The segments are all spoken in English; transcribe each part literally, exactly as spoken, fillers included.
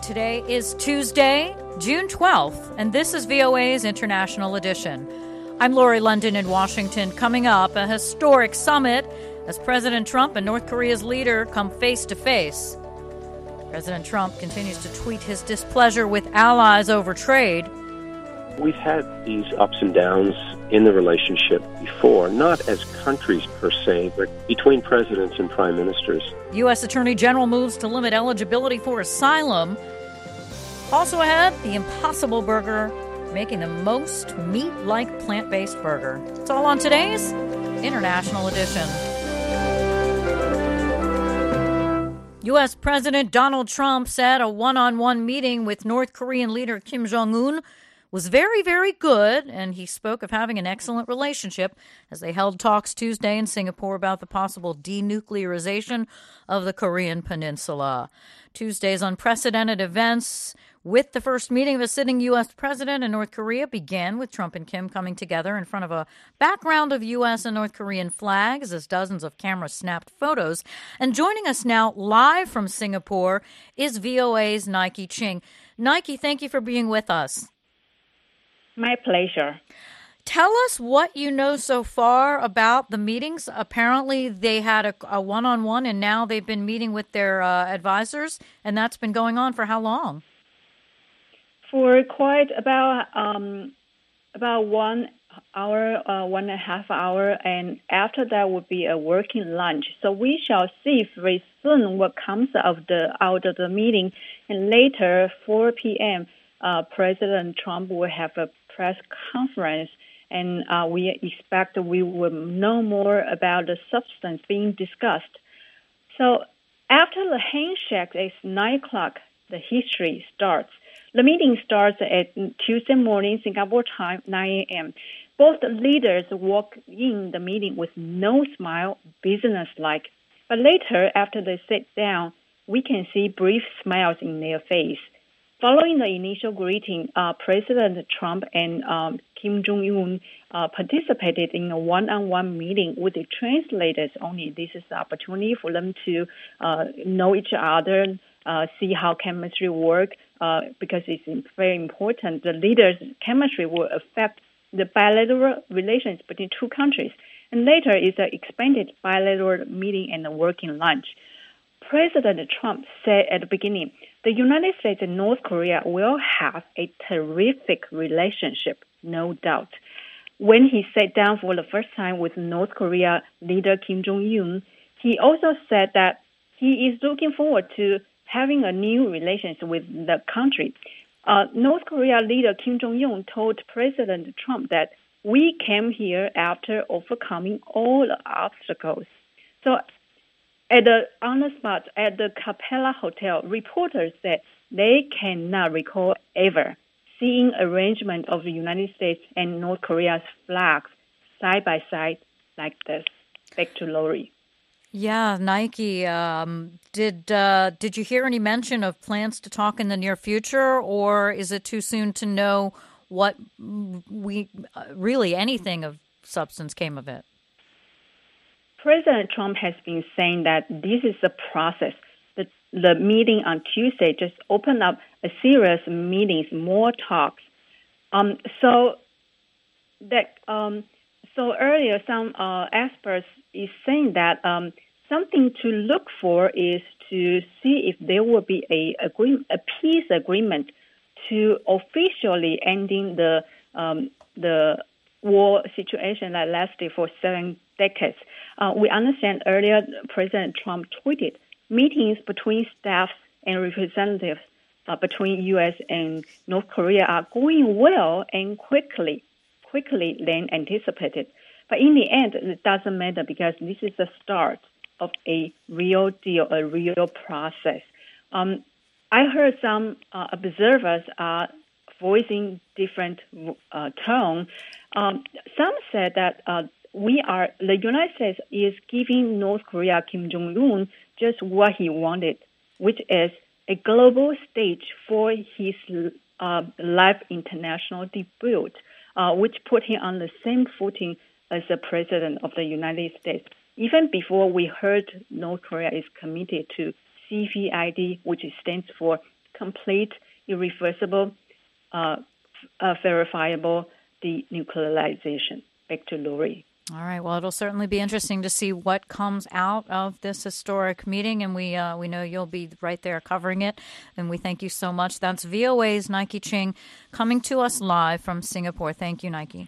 Today is Tuesday, June twelfth, and this is V O A's International Edition. I'm Lori London in Washington. Coming up, a historic summit as President Trump and North Korea's leader come face to face. President Trump continues to tweet his displeasure with allies over trade. We've had these ups and downs in the relationship before, not as countries per se, but between presidents and prime ministers. U S. Attorney General moves to limit eligibility for asylum. Also ahead, the Impossible Burger, making the most meat-like plant-based burger. It's all on today's International Edition. U S. President Donald Trump said a one-on-one meeting with North Korean leader Kim Jong-un was very, very good, and he spoke of having an excellent relationship as they held talks Tuesday in Singapore about the possible denuclearization of the Korean peninsula. Tuesday's unprecedented events with the first meeting of a sitting U S president in North Korea began with Trump and Kim coming together in front of a background of U S and North Korean flags as dozens of cameras snapped photos. And joining us now live from Singapore is V O A's Nike Ching. Nike, thank you for being with us. My pleasure. Tell us what you know so far about the meetings. Apparently, they had a, a one-on-one, and now they've been meeting with their uh, advisors, and that's been going on for how long? For quite about um, about one hour, uh, one and a half hour, and after that would be a working lunch. So we shall see very soon what comes of the out of the meeting, and later, four p.m., uh, President Trump will have a press conference, and uh, we expect we will know more about the substance being discussed. So after the handshake, it's nine o'clock, the history starts. The meeting starts at Tuesday morning, Singapore time, nine a.m. Both leaders walk in the meeting with no smile, business-like. But later, after they sit down, we can see brief smiles in their face. Following the initial greeting, uh, President Trump and um, Kim Jong-un uh, participated in a one-on-one meeting with the translators only. This is the opportunity for them to uh, know each other, uh, see how chemistry works, uh, because it's very important. The leaders' chemistry will affect the bilateral relations between two countries. And later is an expanded bilateral meeting and a working lunch. President Trump said at the beginning, the United States and North Korea will have a terrific relationship, no doubt. When he sat down for the first time with North Korea leader Kim Jong-un, he also said that he is looking forward to having a new relationship with the country. Uh, North Korea leader Kim Jong-un told President Trump that we came here after overcoming all the obstacles. So At the on the spot at the Capella Hotel, reporters said they cannot recall ever seeing arrangement of the United States and North Korea's flags side by side like this. Back to Lori. Yeah, Nike. Um, did uh, did you hear any mention of plans to talk in the near future, or is it too soon to know what we uh, really anything of substance came of it? President Trump has been saying that this is a process. The, the meeting on Tuesday just opened up a series of meetings, more talks. Um, so that um, so earlier, some uh, experts is saying that um, something to look for is to see if there will be a agree, a peace agreement to officially ending the um, the war situation that lasted for seven decades. Uh, we understand earlier President Trump tweeted meetings between staff and representatives uh, between U S and North Korea are going well and quickly, quickly than anticipated. But in the end, it doesn't matter because this is the start of a real deal, a real process. Um, I heard some uh, observers are voicing different uh, tone. Um, some said that uh, we are the United States is giving North Korea Kim Jong-un just what he wanted, which is a global stage for his uh, live international debut, uh, which put him on the same footing as the President of the United States. Even before we heard North Korea is committed to C V I D, which stands for complete, irreversible, uh, uh, verifiable denuclearization. Back to Lori. All right. Well, it'll certainly be interesting to see what comes out of this historic meeting, and we uh, we know you'll be right there covering it, and we thank you so much. That's V O A's Nike Ching coming to us live from Singapore. Thank you, Nike.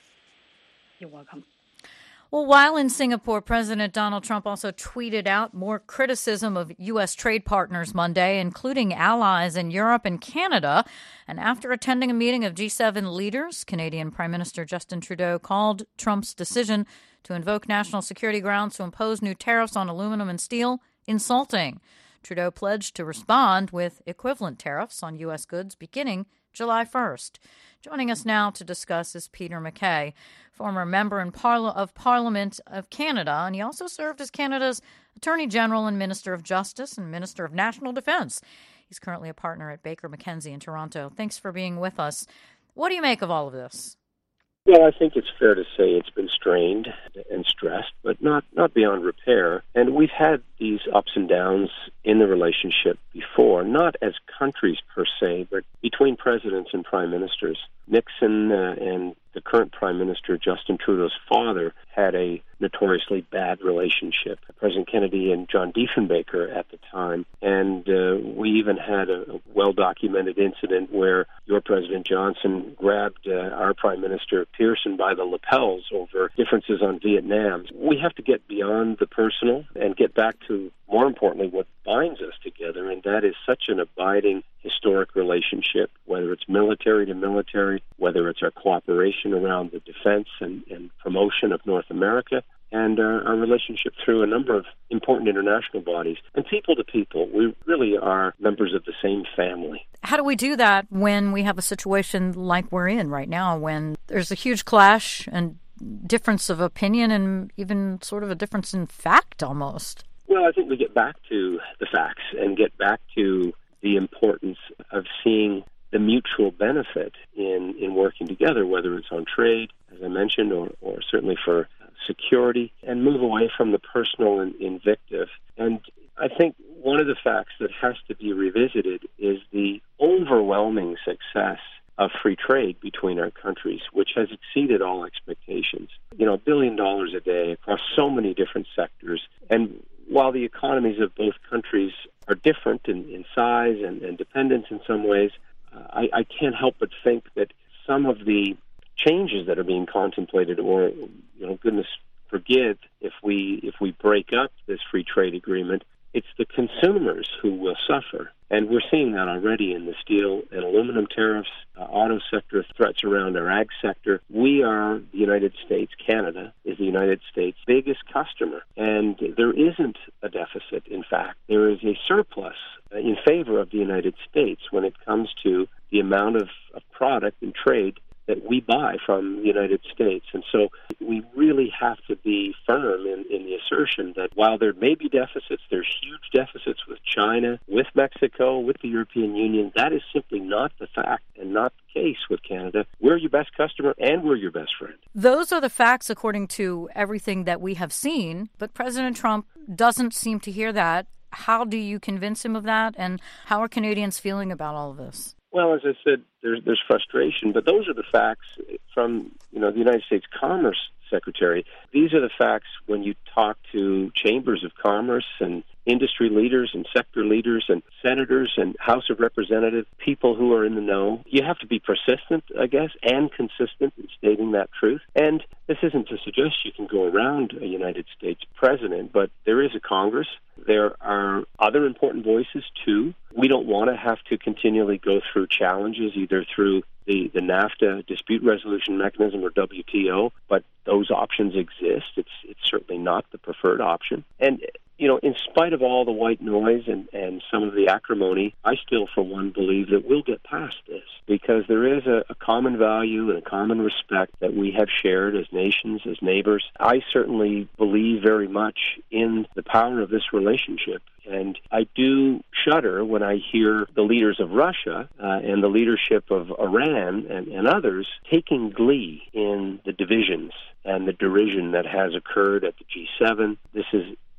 You're welcome. Well, while in Singapore, President Donald Trump also tweeted out more criticism of U S trade partners Monday, including allies in Europe and Canada. And after attending a meeting of G seven leaders, Canadian Prime Minister Justin Trudeau called Trump's decision to invoke national security grounds to impose new tariffs on aluminum and steel insulting. Trudeau pledged to respond with equivalent tariffs on U S goods beginning July first. Joining us now to discuss is Peter MacKay, former member in Parla- of Parliament of Canada, and he also served as Canada's Attorney General and Minister of Justice and Minister of National Defense. He's currently a partner at Baker McKenzie in Toronto. Thanks for being with us. What do you make of all of this? Well, I think it's fair to say it's been strained and stressed, but not, not beyond repair. And we've had these ups and downs in the relationship before, not as countries per se, but between presidents and prime ministers. Nixon uh, and the current Prime Minister, Justin Trudeau's father, had a notoriously bad relationship. President Kennedy and John Diefenbaker at the time. And uh, we even had a, a well-documented incident where your President Johnson grabbed uh, our Prime Minister Pearson by the lapels over differences on Vietnam. We have to get beyond the personal and get back to, more importantly, what binds us together, and that is such an abiding historic relationship, whether it's military to military, whether it's our cooperation around the defense and, and promotion of North America, and our, our relationship through a number of important international bodies. And people to people, we really are members of the same family. How do we do that when we have a situation like we're in right now, when there's a huge clash and difference of opinion and even sort of a difference in fact almost? Well, I think we get back to the facts and get back to the importance of seeing the mutual benefit in, in working together, whether it's on trade, as I mentioned, or, or certainly for security, and move away from the personal and invective. And I think one of the facts that has to be revisited is the overwhelming success of free trade between our countries, which has exceeded all expectations. You know, a billion dollars a day across so many different sectors. And while the economies of both countries are different in, in size and, and dependence in some ways, uh, I, I can't help but think that some of the changes that are being contemplated, or, you know, goodness forbid, if we if we break up this free trade agreement, it's the consumers who will suffer. And we're seeing that already in the steel and aluminum tariffs, uh, auto sector threats around our ag sector. We are the United States, Canada is the United States' biggest customer. And there isn't a deficit. In fact, there is a surplus in favor of the United States when it comes to the amount of, of product and trade that we buy from the United States. And so we really have to be firm in, in the assertion that while there may be deficits, there's huge deficits with China, with Mexico, with the European Union. That is simply not the fact and not the case with Canada. We're your best customer and we're your best friend. Those are the facts according to everything that we have seen, but President Trump doesn't seem to hear that. How do you convince him of that, and how are Canadians feeling about all of this? Well, as I said, there's there's frustration, but those are the facts from, you know, the United States Commerce Secretary. These are the facts when you talk to chambers of commerce and industry leaders and sector leaders and senators and House of Representatives, people who are in the know. You have to be persistent, I guess, and consistent in stating that truth. And this isn't to suggest you can go around a United States president, but there is a Congress. There are other important voices, too. We don't want to have to continually go through challenges, either through the, the NAFTA dispute resolution mechanism or W T O, but those options exist. It's it's certainly not the preferred option. And, you know, in spite of all the white noise and, and some of the acrimony, I still, for one, believe that we'll get past this because there is a, a common value and a common respect that we have shared as nations, as neighbors. I certainly believe very much in the power of this relationship. And I do shudder when I hear the leaders of Russia uh, and the leadership of Iran and, and others taking glee in the divisions and the derision that has occurred at the G seven. This is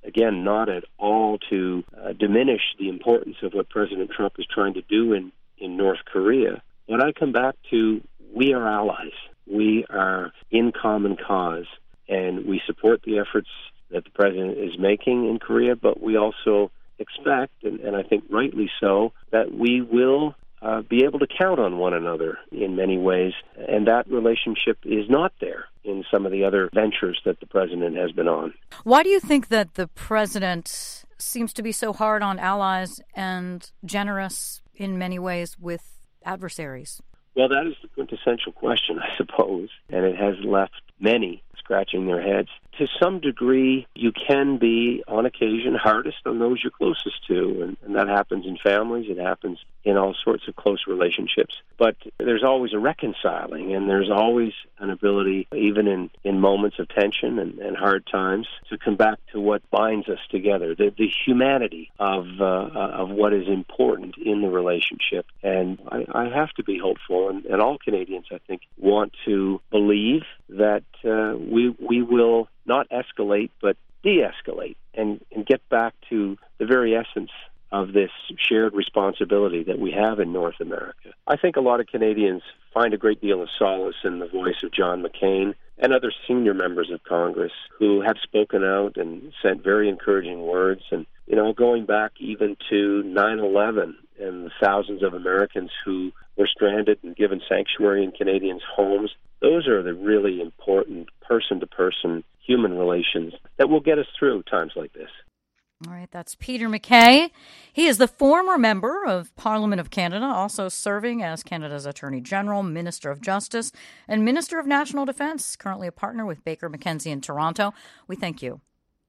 again, not at all to uh, diminish the importance of what President Trump is trying to do in, in North Korea. But I come back to, we are allies. We are in common cause, and we support the efforts that the president is making in Korea, but we also expect, and, and I think rightly so, that we will uh, be able to count on one another in many ways, and that relationship is not there in some of the other ventures that the president has been on. Why do you think that the president seems to be so hard on allies and generous in many ways with adversaries? Well, that is the quintessential question, I suppose, and it has left many scratching their heads. To some degree, you can be, on occasion, hardest on those you're closest to, and, and that happens in families, it happens in all sorts of close relationships. But there's always a reconciling, and there's always an ability, even in, in moments of tension and, and hard times, to come back to what binds us together, the, the humanity of uh, of what is important in the relationship. And I, I have to be hopeful, and, and all Canadians, I think, want to believe that uh, we we will not escalate, but de-escalate and, and get back to the very essence of this shared responsibility that we have in North America. I think a lot of Canadians find a great deal of solace in the voice of John McCain and other senior members of Congress who have spoken out and sent very encouraging words. And, you know, going back even to nine eleven and the thousands of Americans who were stranded and given sanctuary in Canadians' homes, those are the really important person-to-person human relations that will get us through times like this. All right, that's Peter MacKay. He is the former member of Parliament of Canada, also serving as Canada's Attorney General, Minister of Justice, and Minister of National Defence, currently a partner with Baker McKenzie in Toronto. We thank you.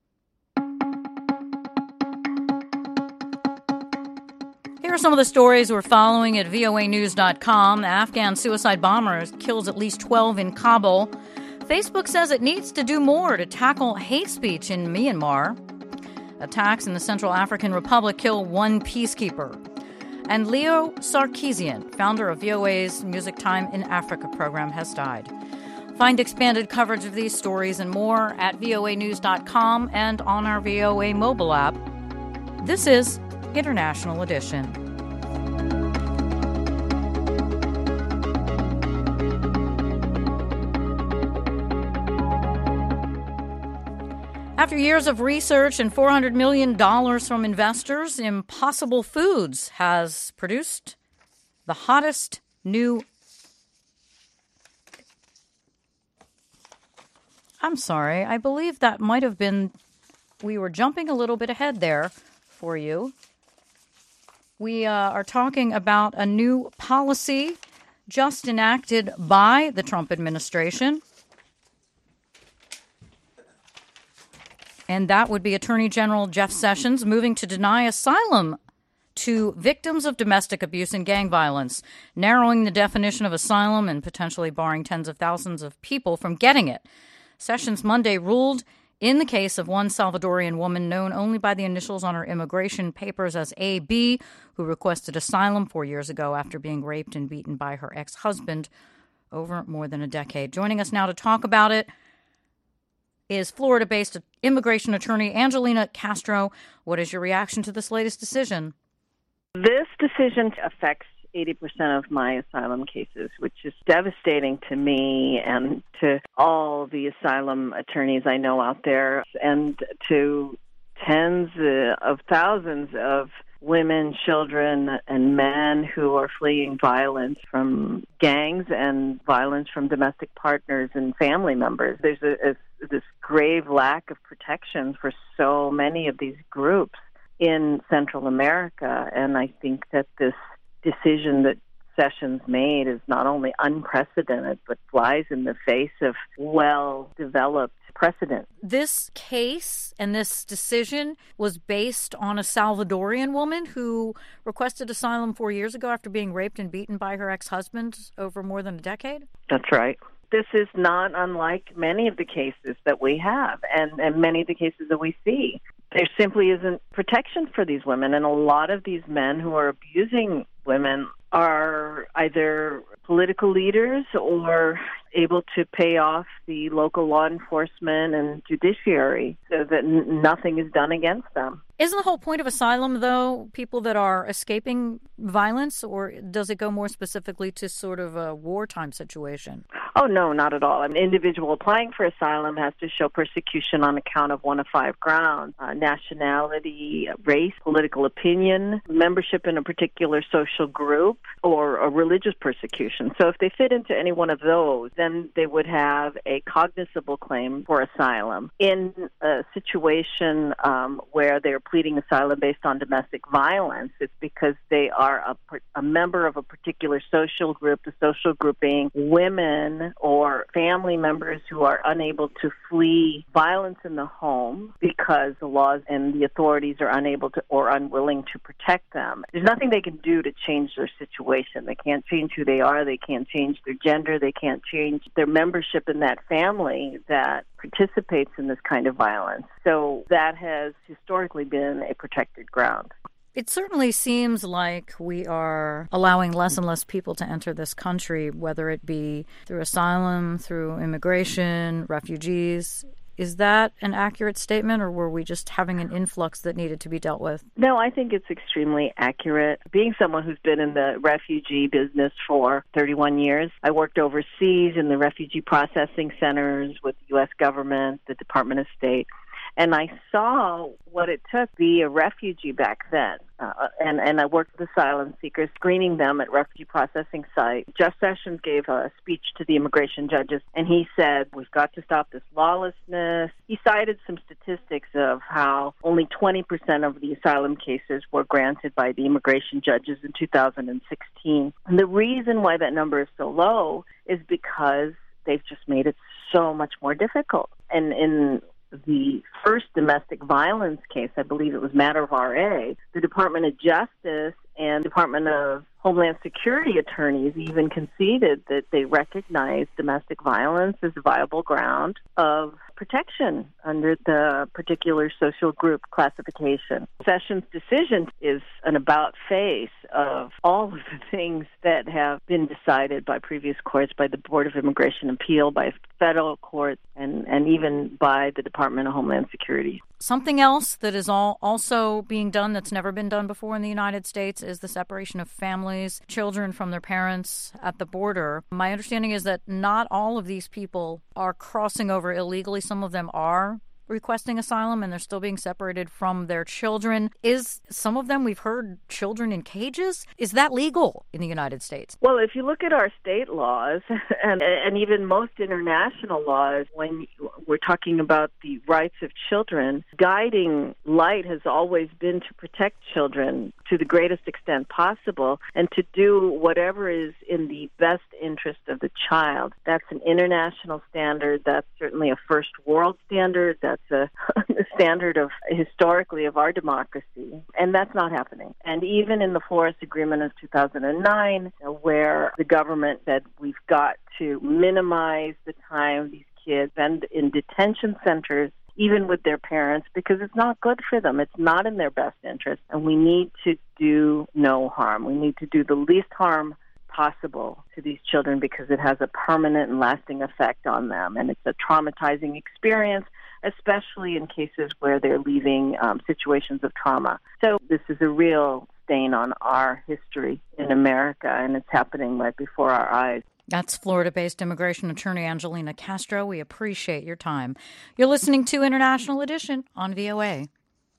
Here are some of the stories we're following at V O A news dot com. The Afghan suicide bomber kills at least twelve in Kabul. Facebook says it needs to do more to tackle hate speech in Myanmar. Attacks in the Central African Republic kill one peacekeeper. And Leo Sarkeesian, founder of V O A's Music Time in Africa program, has died. Find expanded coverage of these stories and more at V O A news dot com and on our V O A mobile app. This is International Edition. After years of research and four hundred million dollars from investors, Impossible Foods has produced the hottest new... I'm sorry, I believe that might have been... We were jumping a little bit ahead there for you. We uh, are talking about a new policy just enacted by the Trump administration. And that would be Attorney General Jeff Sessions moving to deny asylum to victims of domestic abuse and gang violence, narrowing the definition of asylum and potentially barring tens of thousands of people from getting it. Sessions Monday ruled in the case of one Salvadorian woman known only by the initials on her immigration papers as A B, who requested asylum four years ago after being raped and beaten by her ex-husband over more than a decade. Joining us now to talk about it is Florida-based immigration attorney Angelina Castro. What is your reaction to this latest decision? This decision affects eighty percent of my asylum cases, which is devastating to me and to all the asylum attorneys I know out there, and to tens of thousands of women, children, and men who are fleeing violence from gangs and violence from domestic partners and family members. There's a, a, this grave lack of protection for so many of these groups in Central America, and I think that this decision that Sessions made is not only unprecedented, but flies in the face of well-developed precedent. This case and this decision was based on a Salvadorian woman who requested asylum four years ago after being raped and beaten by her ex-husband over more than a decade? That's right. This is not unlike many of the cases that we have and, and many of the cases that we see. There simply isn't protection for these women, and a lot of these men who are abusing women are either political leaders or able to pay off the local law enforcement and judiciary so that n- nothing is done against them. Isn't the whole point of asylum, though, people that are escaping violence, or does it go more specifically to sort of a wartime situation? Oh, no, not at all. An individual applying for asylum has to show persecution on account of one of five grounds: uh, nationality, race, political opinion, membership in a particular social group, or a religious persecution. So if they fit into any one of those, then they would have a cognizable claim for asylum. In a situation um, where they're pleading asylum based on domestic violence, it's because they are a, a member of a particular social group, the social group being women or family members who are unable to flee violence in the home because the laws and the authorities are unable to or unwilling to protect them. There's nothing they can do to change their situation. They can't change who they are. They can't change their gender. They can't change their membership in that family that participates in this kind of violence. So that has historically been a protected ground. It certainly seems like we are allowing less and less people to enter this country, whether it be through asylum, through immigration, refugees. Is that an accurate statement, or were we just having an influx that needed to be dealt with? No, I think it's extremely accurate. Being someone who's been in the refugee business for thirty-one years, I worked overseas in the refugee processing centers with the U S government, the Department of State, and I saw what it took to be a refugee back then. Uh, and, and I worked with asylum seekers, screening them at refugee processing sites. Jeff Sessions gave a speech to the immigration judges, and he said, we've got to stop this lawlessness. He cited some statistics of how only twenty percent of the asylum cases were granted by the immigration judges in two thousand sixteen. And the reason why that number is so low is because they've just made it so much more difficult. And in the first domestic violence case, I believe it was Matter of R A, the Department of Justice and Department of Homeland Security attorneys even conceded that they recognized domestic violence as a viable ground of protection under the particular social group classification. Sessions' decision is an about-face of all of the things that have been decided by previous courts, by the Board of Immigration Appeal, by federal courts, and, and even by the Department of Homeland Security. Something else that is all also being done that's never been done before in the United States is the separation of families, children from their parents at the border. My understanding is that not all of these people are crossing over illegally. Some of them are requesting asylum, and they're still being separated from their children. Is some of them, we've heard, children in cages? Is that legal in the United States? Well, if you look at our state laws and, and even most international laws, when we're talking about the rights of children, guiding light has always been to protect children to the greatest extent possible and to do whatever is in the best interest of the child. That's an international standard. That's certainly a first world standard. That's a standard of historically of our democracy, and that's not happening. And even in the Flores Agreement of two thousand nine, where the government said we've got to minimize the time these kids spend in detention centers, even with their parents, because it's not good for them. It's not in their best interest, and we need to do no harm. We need to do the least harm possible to these children because it has a permanent and lasting effect on them, and it's a traumatizing experience, especially in cases where they're leaving um, situations of trauma. So this is a real stain on our history in America, and it's happening right before our eyes. That's Florida-based immigration attorney Angelina Castro. We appreciate your time. You're listening to International Edition on V O A.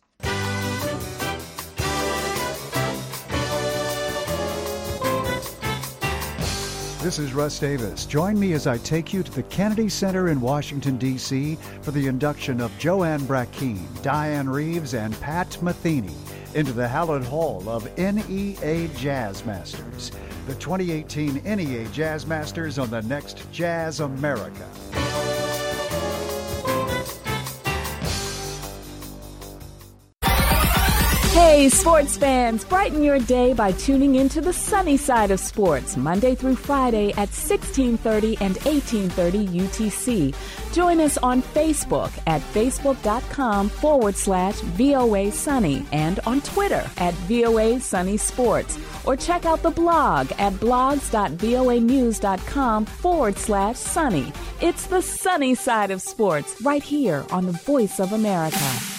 This is Russ Davis. Join me as I take you to the Kennedy Center in Washington, D C for the induction of Joanne Brackeen, Diane Reeves, and Pat Metheny into the hallowed hall of N E A Jazz Masters. The twenty eighteen N E A Jazz Masters on the next Jazz America. Hey, sports fans, brighten your day by tuning into the sunny side of sports, Monday through Friday at sixteen thirty and eighteen thirty U T C. Join us on Facebook at facebook.com forward slash VOA Sunny and on Twitter at VOA Sunny Sports. Or check out the blog at blogs.voanews.com forward slash sunny. It's the sunny side of sports right here on the Voice of America.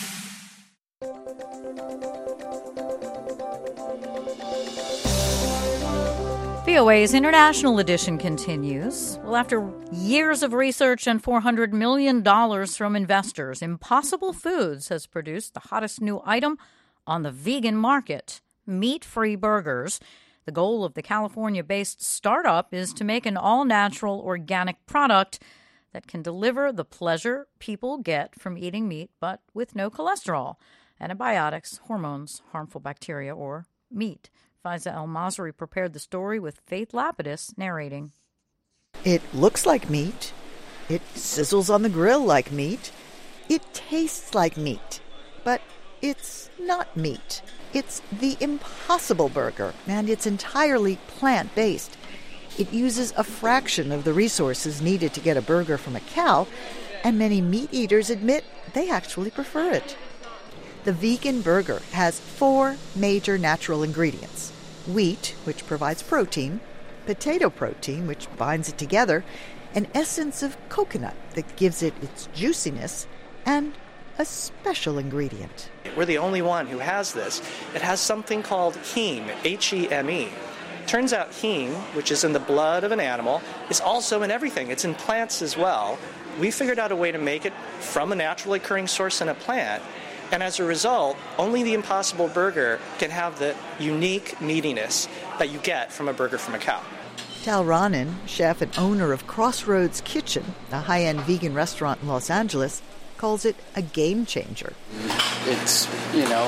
V O A's International Edition continues. Well, after years of research and four hundred million dollars from investors, Impossible Foods has produced the hottest new item on the vegan market, meat-free burgers. The goal of the California-based startup is to make an all-natural organic product that can deliver the pleasure people get from eating meat, but with no cholesterol, antibiotics, hormones, harmful bacteria, or meat. Faiza El-Masri prepared the story with Faith Lapidus narrating. It looks like meat. It sizzles on the grill like meat. It tastes like meat. But it's not meat. It's the Impossible Burger, and it's entirely plant-based. It uses a fraction of the resources needed to get a burger from a cow, and many meat eaters admit they actually prefer it. The vegan burger has four major natural ingredients. Wheat, which provides protein, potato protein, which binds it together, an essence of coconut that gives it its juiciness, and a special ingredient. We're the only one who has this. It has something called heme, H E M E. Turns out heme, which is in the blood of an animal, is also in everything. It's in plants as well. We figured out a way to make it from a naturally occurring source in a plant. And as a result, only the Impossible Burger can have the unique meatiness that you get from a burger from a cow. Tal Ranin, chef and owner of Crossroads Kitchen, a high-end vegan restaurant in Los Angeles, calls it a game changer. It's, you know,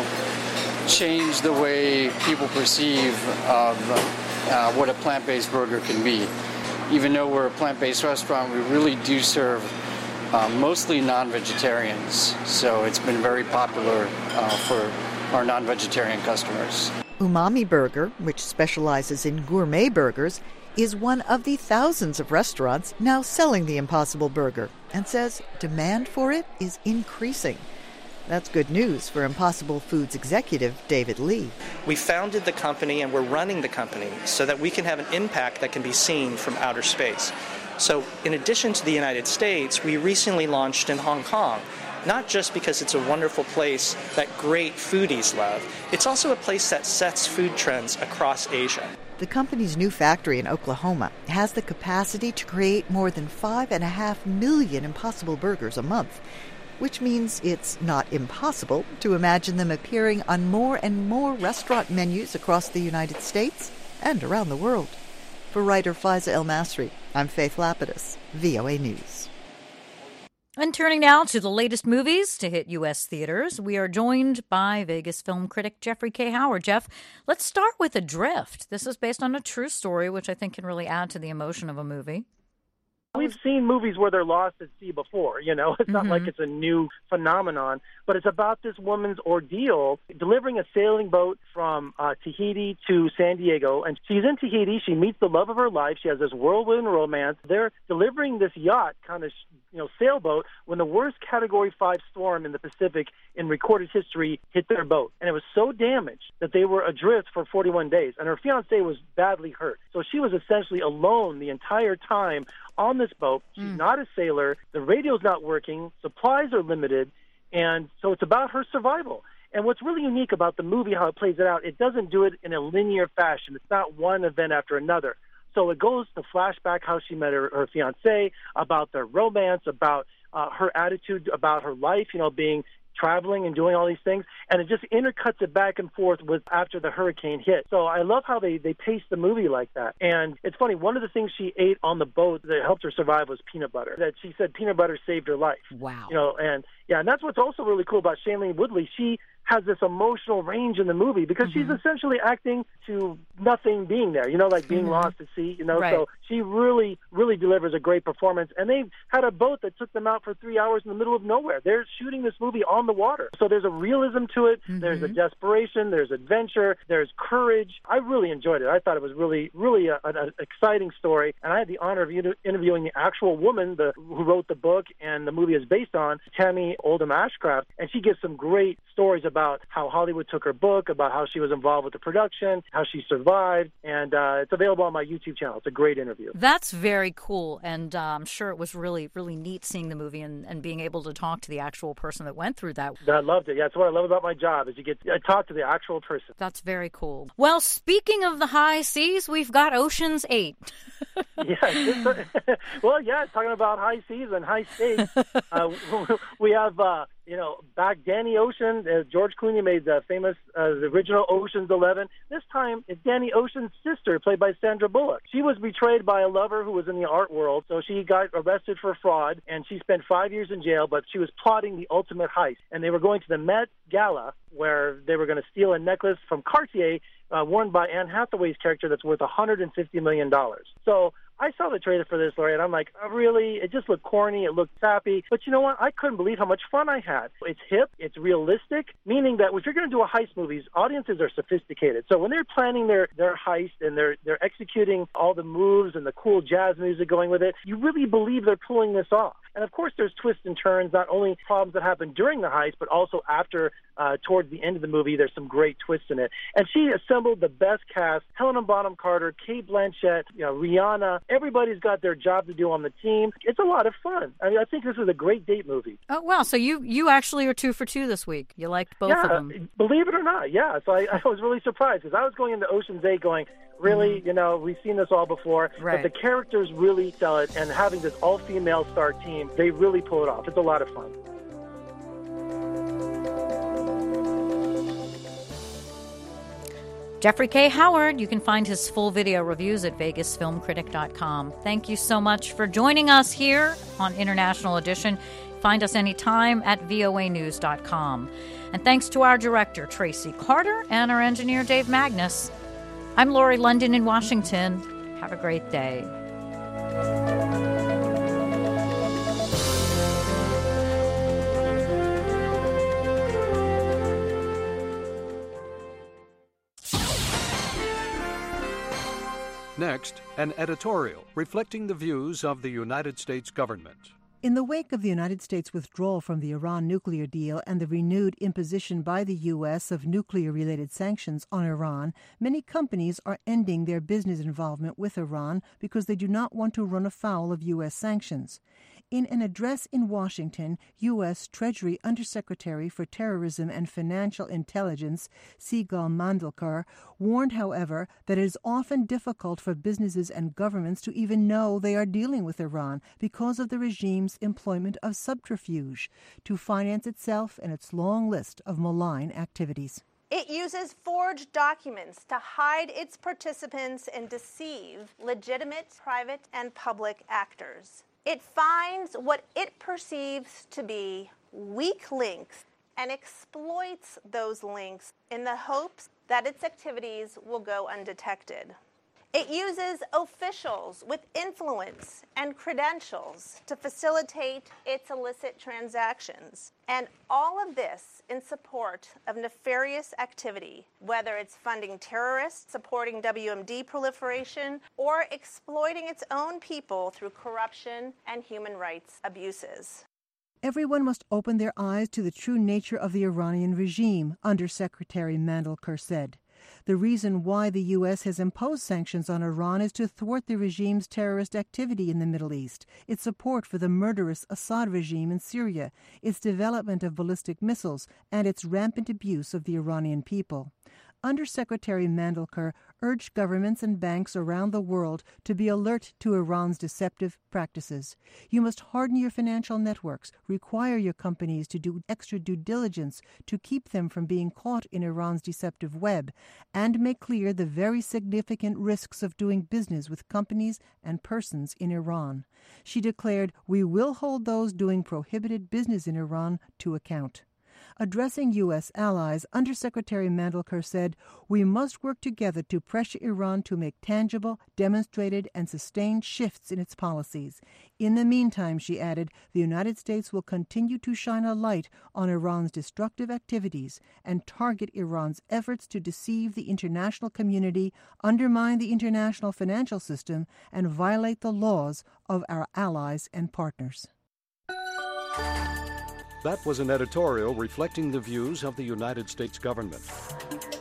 changed the way people perceive of uh, what a plant-based burger can be. Even though we're a plant-based restaurant, we really do serve Uh, mostly non-vegetarians, so it's been very popular uh, for our non-vegetarian customers. Umami Burger, which specializes in gourmet burgers, is one of the thousands of restaurants now selling the Impossible Burger and says demand for it is increasing. That's good news for Impossible Foods executive David Lee. We founded the company and we're running the company so that we can have an impact that can be seen from outer space. So in addition to the United States, we recently launched in Hong Kong, not just because it's a wonderful place that great foodies love, it's also a place that sets food trends across Asia. The company's new factory in Oklahoma has the capacity to create more than five and a half million Impossible Burgers a month, which means it's not impossible to imagine them appearing on more and more restaurant menus across the United States and around the world. For writer Faiza El-Masri, I'm Faith Lapidus, V O A News. And turning now to the latest movies to hit U S theaters, we are joined by Vegas film critic Jeffrey K. Howard. Jeff, let's start with Adrift. This is based on a true story, which I think can really add to the emotion of a movie. We've seen movies where they're lost at sea before, you know. It's not mm-hmm. like it's a new phenomenon, but it's about this woman's ordeal delivering a sailing boat from uh, Tahiti to San Diego. And she's in Tahiti. She meets the love of her life. She has this whirlwind romance. They're delivering this yacht, kind of, you know, sailboat, when the worst Category five storm in the Pacific in recorded history hit their boat. And it was so damaged that they were adrift for forty-one days. And her fiancé was badly hurt. So she was essentially alone the entire time on this boat. She's mm. not a sailor. The radio's not working. Supplies are limited. And so it's about her survival. And what's really unique about the movie, how it plays it out, it doesn't do it in a linear fashion. It's not one event after another. So it goes to flashback how she met her, her fiancé, about their romance, about uh, her attitude about her life, you know, being traveling and doing all these things, and it just intercuts it back and forth with after the hurricane hit. So I love how they, they pace the movie like that. And it's funny, one of the things she ate on the boat that helped her survive was peanut butter, that she said peanut butter saved her life. Wow. You know, and yeah, and that's what's also really cool about Shailene Woodley. She has this emotional range in the movie because mm-hmm. she's essentially acting to nothing being there, you know, like being mm-hmm. lost at sea, you know. Right. So she really, really delivers a great performance. And they had a boat that took them out for three hours in the middle of nowhere. They're shooting this movie on the water. So there's a realism to it. Mm-hmm. There's a desperation. There's adventure. There's courage. I really enjoyed it. I thought it was really, really an exciting story. And I had the honor of interviewing the actual woman the, who wrote the book and the movie is based on, Tammy Oldham Ashcraft. And she gives some great stories about how Hollywood took her book, about how she was involved with the production, how she survived. And uh, it's available on my YouTube channel. It's a great interview. That's very cool. And uh, I'm sure it was really, really neat seeing the movie and, and being able to talk to the actual person that went through that. I loved it. Yeah, that's what I love about my job is you get to talk to the actual person. That's very cool. Well, speaking of the high seas, we've got Ocean's Eight. yeah. Well, yeah, talking about high seas and high stakes. uh, we have, uh, you know, back Danny Ocean. Uh, George Clooney made the famous, uh, the original Ocean's Eleven. This time, it's Danny Ocean's sister, played by Sandra Bullock. She was betrayed by a lover who was in the art world, so she got arrested for fraud, and she spent five years in jail, but she was plotting the ultimate heist. And they were going to the Met Gala, where they were going to steal a necklace from Cartier, uh, worn by Anne Hathaway's character that's worth one hundred fifty million dollars. So I saw the trailer for this, Lori, and I'm like, oh, really? It just looked corny. It looked sappy. But you know what? I couldn't believe how much fun I had. It's hip. It's realistic, meaning that if you're going to do a heist movies, audiences are sophisticated. So when they're planning their, their heist and they're they're executing all the moves and the cool jazz music going with it, you really believe they're pulling this off. And, of course, there's twists and turns, not only problems that happen during the heist, but also after, uh, towards the end of the movie, there's some great twists in it. And she assembled the best cast, Helena Bonham Carter, Cate Blanchett, you know, Rihanna. Everybody's got their job to do on the team. It's a lot of fun. I mean, I think this is a great date movie. Oh, wow. So you, you actually are two for two this week. You liked both yeah, of them. Believe it or not, yeah. So I, I was really surprised because I was going into Ocean's Eight going, really, you know, we've seen this all before, right. But the characters really sell it, and having this all-female star team, they really pull it off. It's a lot of fun. Jeffrey K. Howard, you can find his full video reviews at vegas film critic dot com. Thank you so much for joining us here on International Edition. Find us anytime at V O A news dot com. And thanks to our director, Tracy Carter, and our engineer, Dave Magnus. I'm Lori London in Washington. Have a great day. Next, an editorial reflecting the views of the United States government. In the wake of the United States withdrawal from the Iran nuclear deal and the renewed imposition by the U S of nuclear-related sanctions on Iran, many companies are ending their business involvement with Iran because they do not want to run afoul of U S sanctions. In an address in Washington, U S. Treasury Undersecretary for Terrorism and Financial Intelligence, Sigal Mandelker, warned, however, that it is often difficult for businesses and governments to even know they are dealing with Iran because of the regime's employment of subterfuge to finance itself and its long list of malign activities. It uses forged documents to hide its participants and deceive legitimate private and public actors. It finds what it perceives to be weak links and exploits those links in the hopes that its activities will go undetected. It uses officials with influence and credentials to facilitate its illicit transactions. And all of this in support of nefarious activity, whether it's funding terrorists, supporting W M D proliferation, or exploiting its own people through corruption and human rights abuses. Everyone must open their eyes to the true nature of the Iranian regime, Undersecretary Mandelker said. The reason why the U S has imposed sanctions on Iran is to thwart the regime's terrorist activity in the Middle East, its support for the murderous Assad regime in Syria, its development of ballistic missiles, and its rampant abuse of the Iranian people. Undersecretary Mandelker urged governments and banks around the world to be alert to Iran's deceptive practices. You must harden your financial networks, require your companies to do extra due diligence to keep them from being caught in Iran's deceptive web, and make clear the very significant risks of doing business with companies and persons in Iran. She declared, "We will hold those doing prohibited business in Iran to account." Addressing U S allies, Undersecretary Mandelker said, "We must work together to pressure Iran to make tangible, demonstrated, and sustained shifts in its policies. In the meantime," she added, "the United States will continue to shine a light on Iran's destructive activities and target Iran's efforts to deceive the international community, undermine the international financial system, and violate the laws of our allies and partners." That was an editorial reflecting the views of the United States government.